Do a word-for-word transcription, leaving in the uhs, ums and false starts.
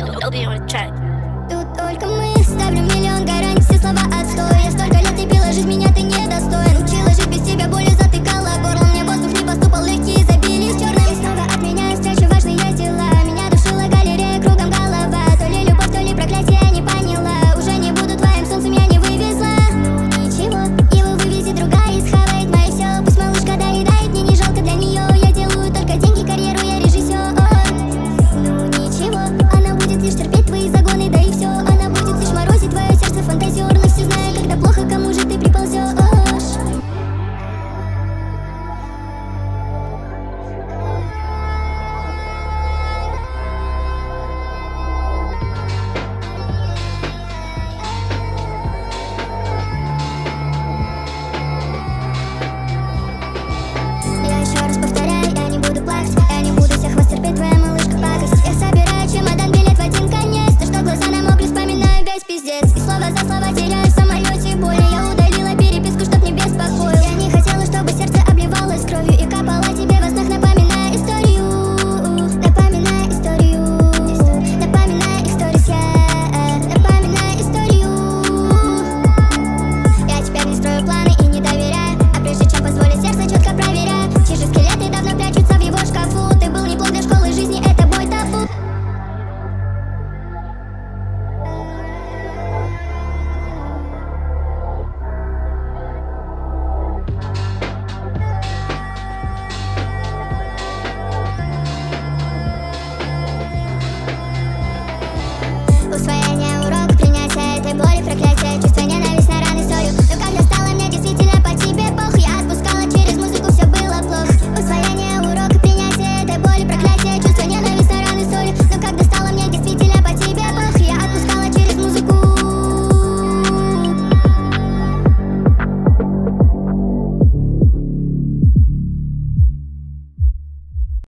Obi on the track. Тут только мы, ставлю миллион гарантий, все слова отстой. Я столько лет и била жизнь, меня ты недостоин. Учила жить без тебя, болью затыкала горло. Мне воздух не поступал, легкие забились черным. Я снова отменяю встречу, важные дела. Меня душила галерея, кругом голова. То ли любовь, то ли проклятие, я не поняла. Уже не буду твоим солнцем, я не вывезла. Ну ничего, его вывезет другая и схавает мое все. Пусть малышка доедает, мне не жалко для нее. Я делаю только деньги, карьеру, я режиссер. Ну ничего, она будет лишь терпеть твои загоны, да и все. Она будет лишь морозить твое сердце фантазерно. Все знаю, когда плохо, кому же ты приползешь. Я еще раз повторяю, я не буду плакать. Я не буду всех вас терпеть, твоя малышка пакость. Я собираю чемодан, билет в один конец. То, что глаза намокли, вспоминаю весь пиздец. И слово за слово теряю в самолете боли. Я удалила переписку, чтоб не беспокоил. Я не хотела, чтобы сердце обливалось кровью и капала тебе во снах, напоминая историю. Напоминая историю. Напоминая их сторис, я напоминая историю. Я теперь не строю планы и не доверяю. А прежде чем позволить сердце, четко проверяю. Чьи же скелеты давно прячутся в его шкафу. Ты был неплох для школы жизни, это бой табу. Усвоение урок, принятие этой боли, проклятие.